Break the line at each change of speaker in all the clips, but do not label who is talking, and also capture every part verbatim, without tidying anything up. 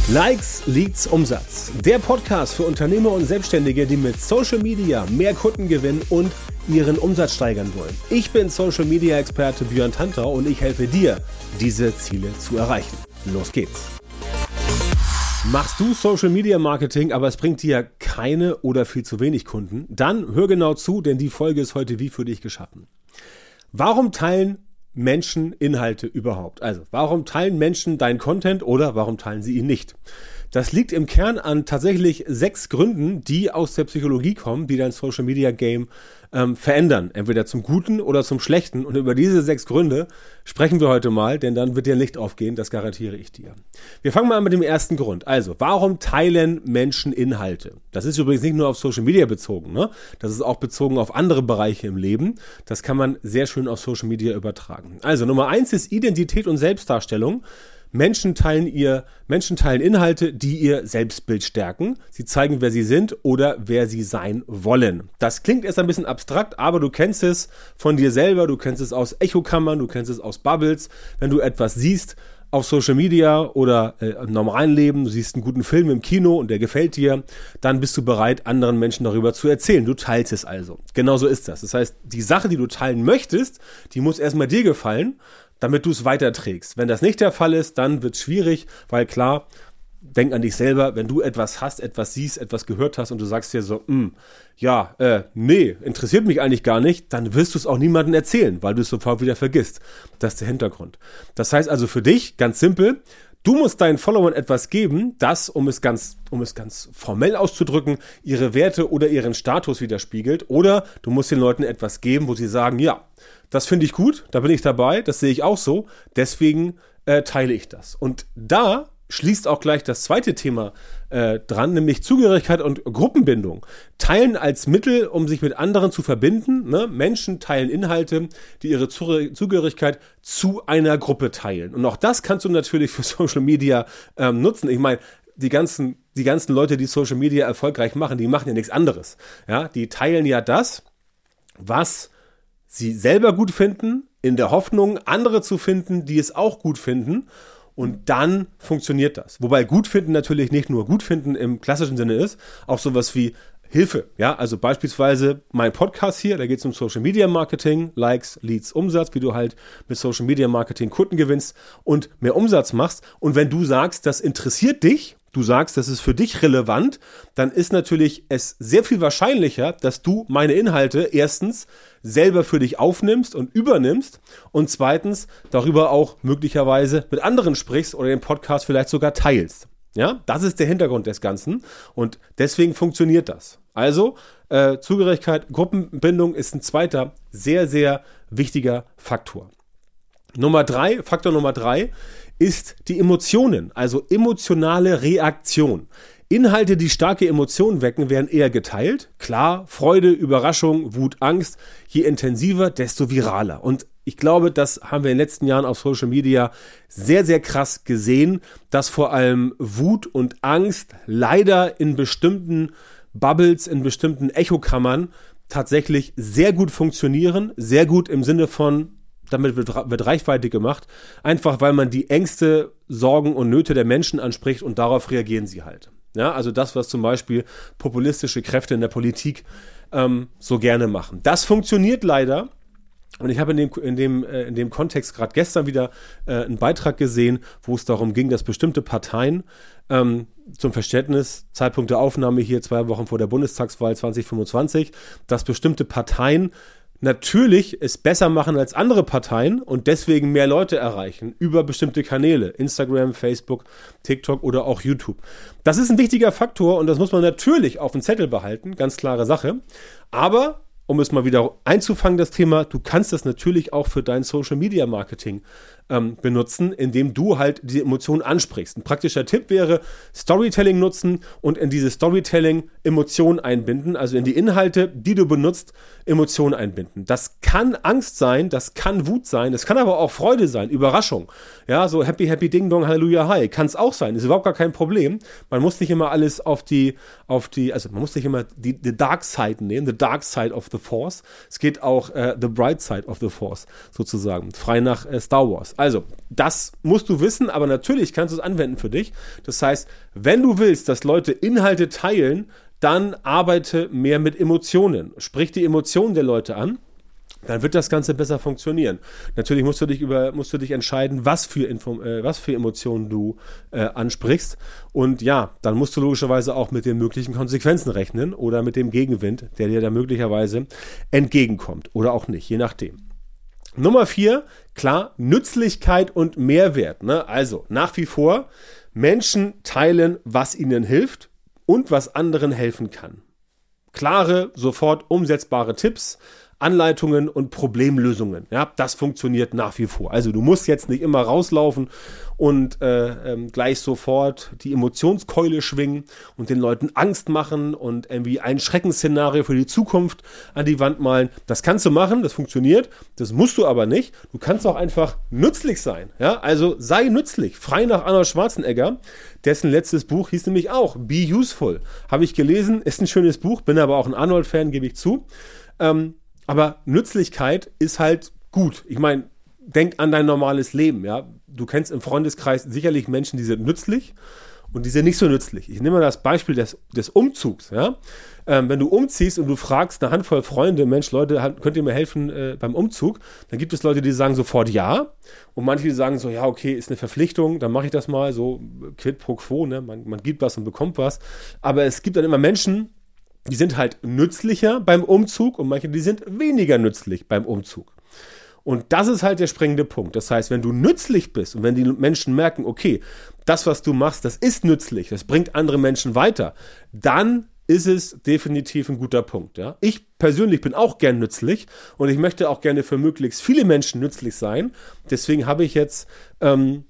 Likes, Leads, Umsatz. Der Podcast für Unternehmer und Selbstständige, die mit Social Media mehr Kunden gewinnen und ihren Umsatz steigern wollen. Ich bin Social Media Experte Björn Tantau und ich helfe dir, diese Ziele zu erreichen. Los geht's! Machst du Social Media Marketing, aber es bringt dir keine oder viel zu wenig Kunden? Dann hör genau zu, denn die Folge ist heute wie für dich geschaffen. Warum teilen Menschen Inhalte überhaupt? Also, warum teilen Menschen deinen Content oder warum teilen sie ihn nicht? Das liegt im Kern an tatsächlich sechs Gründen, die aus der Psychologie kommen, die dein Social Media Game ähm, verändern. Entweder zum Guten oder zum Schlechten. Und über diese sechs Gründe sprechen wir heute mal, denn dann wird dir Licht aufgehen, das garantiere ich dir. Wir fangen mal an mit dem ersten Grund. Also, warum teilen Menschen Inhalte? Das ist übrigens nicht nur auf Social Media bezogen, ne? Das ist auch bezogen auf andere Bereiche im Leben. Das kann man sehr schön auf Social Media übertragen. Also, Nummer eins ist Identität und Selbstdarstellung. Menschen teilen ihr, Menschen teilen Inhalte, die ihr Selbstbild stärken. Sie zeigen, wer sie sind oder wer sie sein wollen. Das klingt erst ein bisschen abstrakt, aber du kennst es von dir selber, du kennst es aus Echokammern, du kennst es aus Bubbles. Wenn du etwas siehst auf Social Media oder äh, im normalen Leben, du siehst einen guten Film im Kino und der gefällt dir, dann bist du bereit, anderen Menschen darüber zu erzählen. Du teilst es also. Genauso ist das. Das heißt, die Sache, die du teilen möchtest, die muss erstmal dir gefallen, damit du es weiterträgst. Wenn das nicht der Fall ist, dann wird es schwierig, weil klar, denk an dich selber, wenn du etwas hast, etwas siehst, etwas gehört hast und du sagst dir so, ja, äh, nee, interessiert mich eigentlich gar nicht, dann wirst du es auch niemandem erzählen, weil du es sofort wieder vergisst. Das ist der Hintergrund. Das heißt also für dich, ganz simpel, du musst deinen Followern etwas geben, das, um es ganz, um es ganz formell auszudrücken, ihre Werte oder ihren Status widerspiegelt. Oder du musst den Leuten etwas geben, wo sie sagen, ja, das finde ich gut, da bin ich dabei, das sehe ich auch so, deswegen äh, teile ich das. Und da schließt auch gleich das zweite Thema äh, dran, nämlich Zugehörigkeit und Gruppenbindung. Teilen als Mittel, um sich mit anderen zu verbinden. Ne? Menschen teilen Inhalte, die ihre Zugehörigkeit zu einer Gruppe teilen. Und auch das kannst du natürlich für Social Media ähm, nutzen. Ich meine, die ganzen, die ganzen Leute, die Social Media erfolgreich machen, die machen ja nichts anderes. Ja? Die teilen ja das, was sie selber gut finden, in der Hoffnung, andere zu finden, die es auch gut finden. Und dann funktioniert das. Wobei gut finden natürlich nicht nur gut finden im klassischen Sinne ist, auch sowas wie Hilfe. Ja, also beispielsweise mein Podcast hier, da geht es um Social Media Marketing, Likes, Leads, Umsatz, wie du halt mit Social Media Marketing Kunden gewinnst und mehr Umsatz machst. Und wenn du sagst, das interessiert dich, du sagst, das ist für dich relevant, dann ist natürlich es sehr viel wahrscheinlicher, dass du meine Inhalte erstens selber für dich aufnimmst und übernimmst und zweitens darüber auch möglicherweise mit anderen sprichst oder den Podcast vielleicht sogar teilst. Ja, das ist der Hintergrund des Ganzen und deswegen funktioniert das. Also äh, Zugehörigkeit, Gruppenbindung ist ein zweiter sehr, sehr wichtiger Faktor. Nummer drei, Faktor Nummer drei ist die Emotionen, also emotionale Reaktion. Inhalte, die starke Emotionen wecken, werden eher geteilt. Klar, Freude, Überraschung, Wut, Angst. Je intensiver, desto viraler. Und ich glaube, das haben wir in den letzten Jahren auf Social Media sehr, sehr krass gesehen, dass vor allem Wut und Angst leider in bestimmten Bubbles, in bestimmten Echokammern tatsächlich sehr gut funktionieren. Sehr gut im Sinne von, damit wird, wird Reichweite gemacht, einfach weil man die Ängste, Sorgen und Nöte der Menschen anspricht und darauf reagieren sie halt. Ja, also das, was zum Beispiel populistische Kräfte in der Politik ähm, so gerne machen. Das funktioniert leider. Und ich habe in dem, in dem, äh, in dem Kontext gerade gestern wieder äh, einen Beitrag gesehen, wo es darum ging, dass bestimmte Parteien ähm, zum Verständnis, Zeitpunkt der Aufnahme hier zwei Wochen vor der Bundestagswahl zwanzig fünfundzwanzig, dass bestimmte Parteien natürlich es besser machen als andere Parteien und deswegen mehr Leute erreichen über bestimmte Kanäle, Instagram, Facebook, TikTok oder auch YouTube. Das ist ein wichtiger Faktor und das muss man natürlich auf dem Zettel behalten, ganz klare Sache. Aber um es mal wieder einzufangen, das Thema, du kannst das natürlich auch für dein Social Media Marketing ähm, benutzen, indem du halt die Emotionen ansprichst. Ein praktischer Tipp wäre, Storytelling nutzen und in diese Storytelling Emotionen einbinden, also in die Inhalte, die du benutzt, Emotionen einbinden. Das kann Angst sein, das kann Wut sein, das kann aber auch Freude sein, Überraschung. Ja, so Happy, Happy, Ding Dong, Halleluja, Hi, kann es auch sein, ist überhaupt gar kein Problem. Man muss nicht immer alles auf die, auf die, also man muss nicht immer die, die Dark Side nehmen, the Dark Side of the the Force. Es geht auch äh, The Bright Side of the Force sozusagen, frei nach äh, Star Wars. Also, das musst du wissen, aber natürlich kannst du es anwenden für dich. Das heißt, wenn du willst, dass Leute Inhalte teilen, dann arbeite mehr mit Emotionen. Sprich die Emotionen der Leute an. Dann wird das Ganze besser funktionieren. Natürlich musst du dich über, musst du dich entscheiden, was für Info, äh, was für Emotionen du äh, ansprichst. Und ja, dann musst du logischerweise auch mit den möglichen Konsequenzen rechnen oder mit dem Gegenwind, der dir da möglicherweise entgegenkommt oder auch nicht, je nachdem. Nummer vier, klar, Nützlichkeit und Mehrwert. Ne? Also nach wie vor, Menschen teilen, was ihnen hilft und was anderen helfen kann. Klare, sofort umsetzbare Tipps, Anleitungen und Problemlösungen. Ja, das funktioniert nach wie vor. Also du musst jetzt nicht immer rauslaufen und äh, ähm, gleich sofort die Emotionskeule schwingen und den Leuten Angst machen und irgendwie ein Schreckensszenario für die Zukunft an die Wand malen. Das kannst du machen, das funktioniert. Das musst du aber nicht. Du kannst auch einfach nützlich sein. Ja, also sei nützlich. Frei nach Arnold Schwarzenegger. Dessen letztes Buch hieß nämlich auch Be Useful. Habe ich gelesen, ist ein schönes Buch, bin aber auch ein Arnold-Fan, gebe ich zu. Ähm, Aber Nützlichkeit ist halt gut. Ich meine, denk an dein normales Leben, ja. Du kennst im Freundeskreis sicherlich Menschen, die sind nützlich und die sind nicht so nützlich. Ich nehme mal das Beispiel des, des Umzugs, ja. Ähm, wenn du umziehst und du fragst eine Handvoll Freunde, Mensch, Leute, könnt ihr mir helfen äh, beim Umzug? Dann gibt es Leute, die sagen sofort ja. Und manche, die sagen so, ja, okay, ist eine Verpflichtung, dann mache ich das mal, so quid pro quo, ne. Man, man gibt was und bekommt was. Aber es gibt dann immer Menschen, die sind halt nützlicher beim Umzug und manche, die sind weniger nützlich beim Umzug. Und das ist halt der springende Punkt. Das heißt, wenn du nützlich bist und wenn die Menschen merken, okay, das, was du machst, das ist nützlich, das bringt andere Menschen weiter, dann ist es definitiv ein guter Punkt. Ja? Ich persönlich bin auch gern nützlich und ich möchte auch gerne für möglichst viele Menschen nützlich sein. Deswegen habe ich jetzt ähm,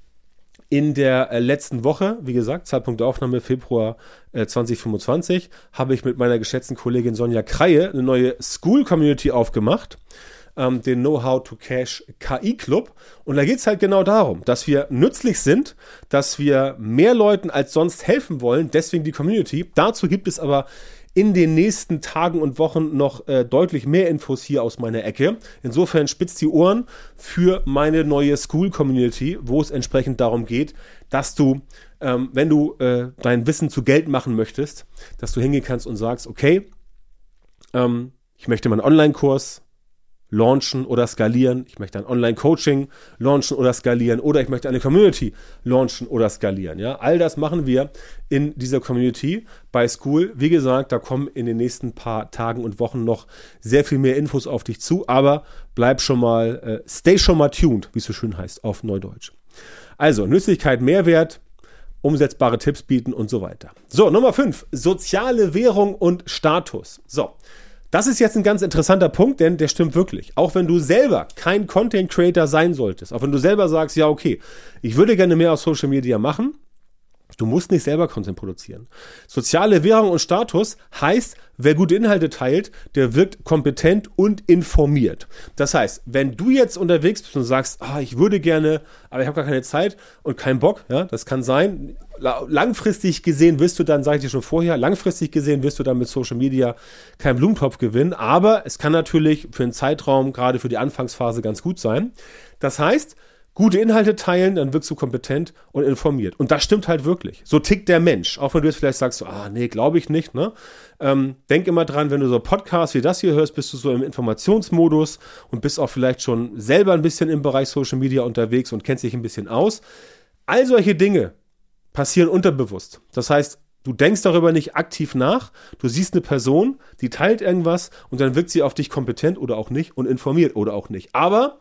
in der äh, letzten Woche, wie gesagt, Zeitpunkt der Aufnahme Februar äh, zwanzig fünfundzwanzig, habe ich mit meiner geschätzten Kollegin Sonja Kreie eine neue School-Community aufgemacht, ähm, den Know-How to Cash K I-Club. Und da geht es halt genau darum, dass wir nützlich sind, dass wir mehr Leuten als sonst helfen wollen, deswegen die Community. Dazu gibt es aber in den nächsten Tagen und Wochen noch äh, deutlich mehr Infos hier aus meiner Ecke. Insofern spitzt die Ohren für meine neue School-Community, wo es entsprechend darum geht, dass du, ähm, wenn du äh, dein Wissen zu Geld machen möchtest, dass du hingehen kannst und sagst, okay, ähm, ich möchte meinen Online-Kurs launchen oder skalieren, ich möchte ein Online-Coaching launchen oder skalieren oder ich möchte eine Community launchen oder skalieren. Ja, all das machen wir in dieser Community bei School. Wie gesagt, da kommen in den nächsten paar Tagen und Wochen noch sehr viel mehr Infos auf dich zu, aber bleib schon mal, äh, stay schon mal tuned, wie es so schön heißt auf Neudeutsch. Also, Nützlichkeit, Mehrwert, umsetzbare Tipps bieten und so weiter. So, Nummer fünf, soziale Währung und Status. So, das ist jetzt ein ganz interessanter Punkt, denn der stimmt wirklich. Auch wenn du selber kein Content Creator sein solltest, auch wenn du selber sagst, ja okay, ich würde gerne mehr auf Social Media machen, du musst nicht selber Content produzieren. Soziale Währung und Status heißt, wer gute Inhalte teilt, der wirkt kompetent und informiert. Das heißt, wenn du jetzt unterwegs bist und sagst, ah, ich würde gerne, aber ich habe gar keine Zeit und keinen Bock, ja, das kann sein. Langfristig gesehen wirst du dann, sage ich dir schon vorher, langfristig gesehen wirst du dann mit Social Media keinen Blumentopf gewinnen, aber es kann natürlich für einen Zeitraum, gerade für die Anfangsphase, ganz gut sein. Das heißt, gute Inhalte teilen, dann wirkst du kompetent und informiert. Und das stimmt halt wirklich. So tickt der Mensch. Auch wenn du jetzt vielleicht sagst, ah nee, glaube ich nicht. Ne? Ähm, denk immer dran, wenn du so Podcasts wie das hier hörst, bist du so im Informationsmodus und bist auch vielleicht schon selber ein bisschen im Bereich Social Media unterwegs und kennst dich ein bisschen aus. All solche Dinge passieren unterbewusst. Das heißt, du denkst darüber nicht aktiv nach, du siehst eine Person, die teilt irgendwas und dann wirkt sie auf dich kompetent oder auch nicht und informiert oder auch nicht. Aber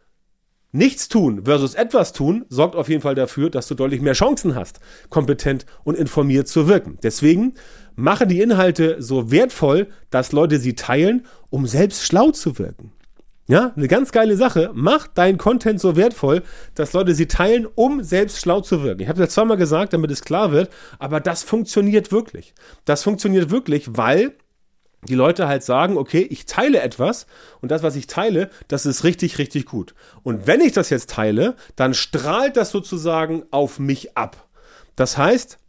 nichts tun versus etwas tun sorgt auf jeden Fall dafür, dass du deutlich mehr Chancen hast, kompetent und informiert zu wirken. Deswegen mache die Inhalte so wertvoll, dass Leute sie teilen, um selbst schlau zu wirken. Ja, eine ganz geile Sache. Mach deinen Content so wertvoll, dass Leute sie teilen, um selbst schlau zu wirken. Ich habe das zweimal gesagt, damit es klar wird, aber das funktioniert wirklich. Das funktioniert wirklich, weil die Leute halt sagen, okay, ich teile etwas und das, was ich teile, das ist richtig, richtig gut. Und wenn ich das jetzt teile, dann strahlt das sozusagen auf mich ab. Das heißt,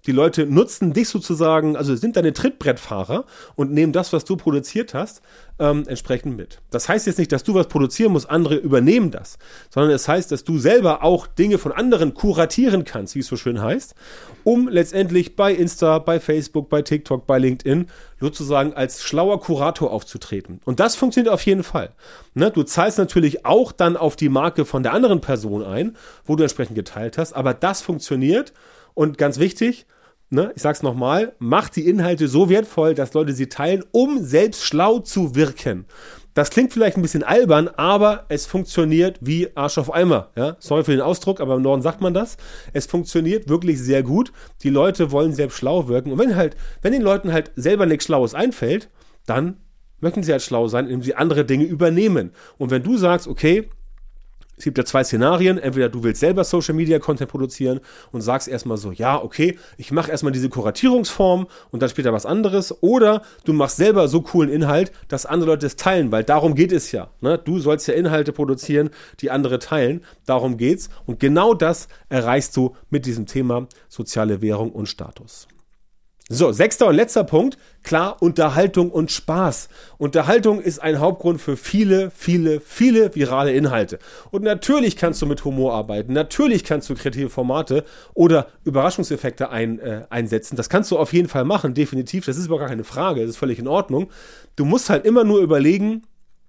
Die Leute nutzen dich sozusagen, also sind deine Trittbrettfahrer und nehmen das, was du produziert hast, ähm, entsprechend mit. Das heißt jetzt nicht, dass du was produzieren musst, andere übernehmen das, sondern es heißt, dass du selber auch Dinge von anderen kuratieren kannst, wie es so schön heißt, um letztendlich bei Insta, bei Facebook, bei TikTok, bei LinkedIn sozusagen als schlauer Kurator aufzutreten. Und das funktioniert auf jeden Fall. Ne? Du zahlst natürlich auch dann auf die Marke von der anderen Person ein, wo du entsprechend geteilt hast, aber das funktioniert. Und ganz wichtig, ne, ich sag's nochmal, mach die Inhalte so wertvoll, dass Leute sie teilen, um selbst schlau zu wirken. Das klingt vielleicht ein bisschen albern, aber es funktioniert wie Arsch auf Eimer. Ja? Sorry für den Ausdruck, aber im Norden sagt man das. Es funktioniert wirklich sehr gut. Die Leute wollen selbst schlau wirken. Und wenn halt, wenn den Leuten halt selber nichts Schlaues einfällt, dann möchten sie halt schlau sein, indem sie andere Dinge übernehmen. Und wenn du sagst, okay, es gibt ja zwei Szenarien, entweder du willst selber Social Media Content produzieren und sagst erstmal so, ja, okay, ich mache erstmal diese Kuratierungsform und dann später was anderes, oder du machst selber so coolen Inhalt, dass andere Leute es teilen, weil darum geht es ja. Ne? Du sollst ja Inhalte produzieren, die andere teilen, darum geht's, und genau das erreichst du mit diesem Thema soziale Währung und Status. So, sechster und letzter Punkt, klar, Unterhaltung und Spaß. Unterhaltung ist ein Hauptgrund für viele, viele, viele virale Inhalte. Und natürlich kannst du mit Humor arbeiten, natürlich kannst du kreative Formate oder Überraschungseffekte ein, äh, einsetzen. Das kannst du auf jeden Fall machen, definitiv, das ist aber gar keine Frage, das ist völlig in Ordnung. Du musst halt immer nur überlegen,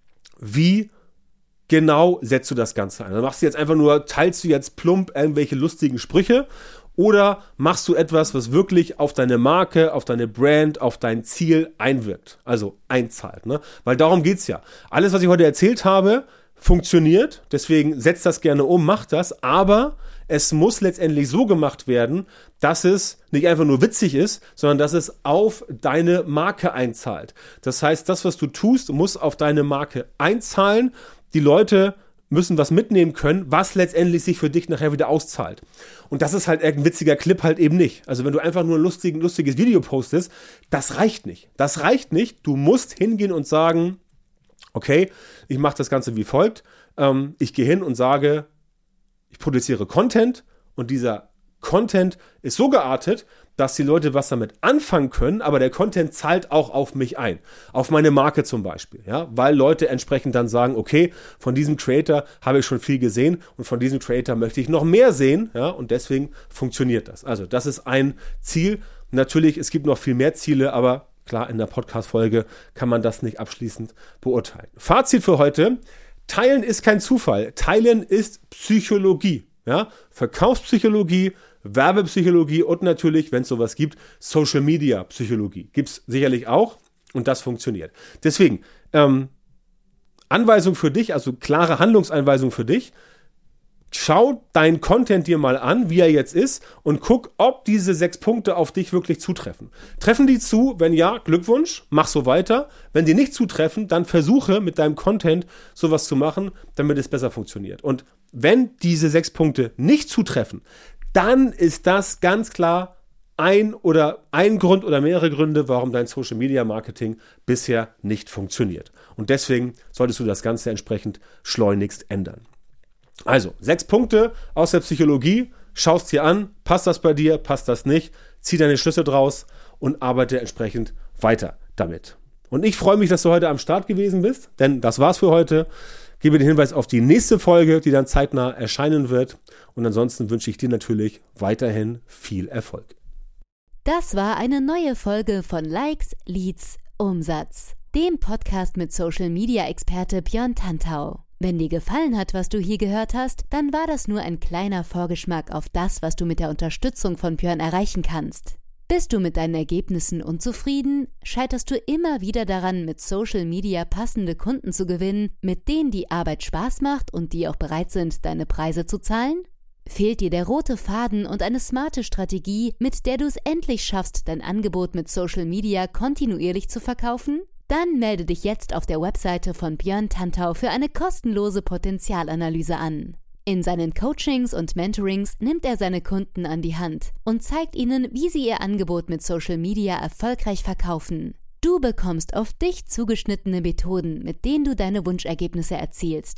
wie genau setzt du das Ganze ein. Dann machst du jetzt einfach nur, teilst du jetzt plump irgendwelche lustigen Sprüche, oder machst du etwas, was wirklich auf deine Marke, auf deine Brand, auf dein Ziel einwirkt, also einzahlt, ne? Weil darum geht's ja. Alles, was ich heute erzählt habe, funktioniert, deswegen setzt das gerne um, macht das, aber es muss letztendlich so gemacht werden, dass es nicht einfach nur witzig ist, sondern dass es auf deine Marke einzahlt. Das heißt, das, was du tust, muss auf deine Marke einzahlen. Die Leute müssen was mitnehmen können, was letztendlich sich für dich nachher wieder auszahlt. Und das ist halt irgendein witziger Clip halt eben nicht. Also wenn du einfach nur ein lustiges, lustiges Video postest, das reicht nicht. Das reicht nicht. Du musst hingehen und sagen, okay, ich mache das Ganze wie folgt. Ähm, ich gehe hin und sage, ich produziere Content und dieser Content ist so geartet, dass die Leute was damit anfangen können, aber der Content zahlt auch auf mich ein. Auf meine Marke zum Beispiel, ja, weil Leute entsprechend dann sagen, okay, von diesem Creator habe ich schon viel gesehen und von diesem Creator möchte ich noch mehr sehen, ja, und deswegen funktioniert das. Also das ist ein Ziel. Natürlich, es gibt noch viel mehr Ziele, aber klar, in der Podcast-Folge kann man das nicht abschließend beurteilen. Fazit für heute: Teilen ist kein Zufall. Teilen ist Psychologie, ja, Verkaufspsychologie, Werbepsychologie und natürlich, wenn es sowas gibt, Social Media Psychologie. Gibt es sicherlich auch und das funktioniert. Deswegen, ähm, Anweisung für dich, also klare Handlungsanweisung für dich. Schau deinen Content dir mal an, wie er jetzt ist, und guck, ob diese sechs Punkte auf dich wirklich zutreffen. Treffen die zu? Wenn ja, Glückwunsch, mach so weiter. Wenn die nicht zutreffen, dann versuche mit deinem Content sowas zu machen, damit es besser funktioniert. Und wenn diese sechs Punkte nicht zutreffen, dann ist das ganz klar ein oder ein Grund oder mehrere Gründe, warum dein Social Media Marketing bisher nicht funktioniert. Und deswegen solltest du das Ganze entsprechend schleunigst ändern. Also, sechs Punkte aus der Psychologie, schaust dir an, passt das bei dir, passt das nicht, zieh deine Schlüsse draus und arbeite entsprechend weiter damit. Und ich freue mich, dass du heute am Start gewesen bist, denn das war's für heute. Gebe den Hinweis auf die nächste Folge, die dann zeitnah erscheinen wird. Und ansonsten wünsche ich dir natürlich weiterhin viel Erfolg.
Das war eine neue Folge von Likes, Leads, Umsatz, dem Podcast mit Social-Media-Experte Björn Tantau. Wenn dir gefallen hat, was du hier gehört hast, dann war das nur ein kleiner Vorgeschmack auf das, was du mit der Unterstützung von Björn erreichen kannst. Bist du mit deinen Ergebnissen unzufrieden? Scheiterst du immer wieder daran, mit Social Media passende Kunden zu gewinnen, mit denen die Arbeit Spaß macht und die auch bereit sind, deine Preise zu zahlen? Fehlt dir der rote Faden und eine smarte Strategie, mit der du es endlich schaffst, dein Angebot mit Social Media kontinuierlich zu verkaufen? Dann melde dich jetzt auf der Webseite von Björn Tantau für eine kostenlose Potenzialanalyse an. In seinen Coachings und Mentorings nimmt er seine Kunden an die Hand und zeigt ihnen, wie sie ihr Angebot mit Social Media erfolgreich verkaufen. Du bekommst auf dich zugeschnittene Methoden, mit denen du deine Wunschergebnisse erzielst.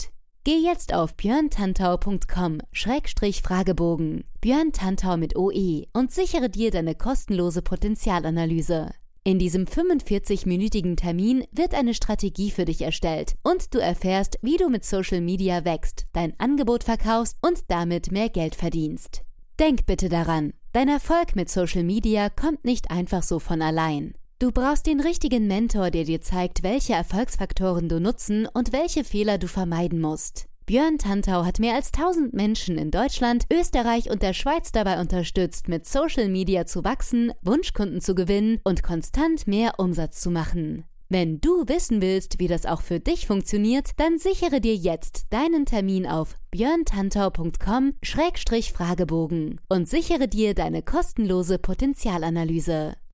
Geh jetzt auf björntantau punkt com Schrägstrich Fragebogen, Björn Tantau mit O E, und sichere dir deine kostenlose Potenzialanalyse. In diesem fünfundvierzig-minütigen Termin wird eine Strategie für dich erstellt und du erfährst, wie du mit Social Media wächst, dein Angebot verkaufst und damit mehr Geld verdienst. Denk bitte daran, dein Erfolg mit Social Media kommt nicht einfach so von allein. Du brauchst den richtigen Mentor, der dir zeigt, welche Erfolgsfaktoren du nutzen und welche Fehler du vermeiden musst. Björn Tantau hat mehr als tausend Menschen in Deutschland, Österreich und der Schweiz dabei unterstützt, mit Social Media zu wachsen, Wunschkunden zu gewinnen und konstant mehr Umsatz zu machen. Wenn du wissen willst, wie das auch für dich funktioniert, dann sichere dir jetzt deinen Termin auf björntantau punkt com Schrägstrich Fragebogen und sichere dir deine kostenlose Potenzialanalyse.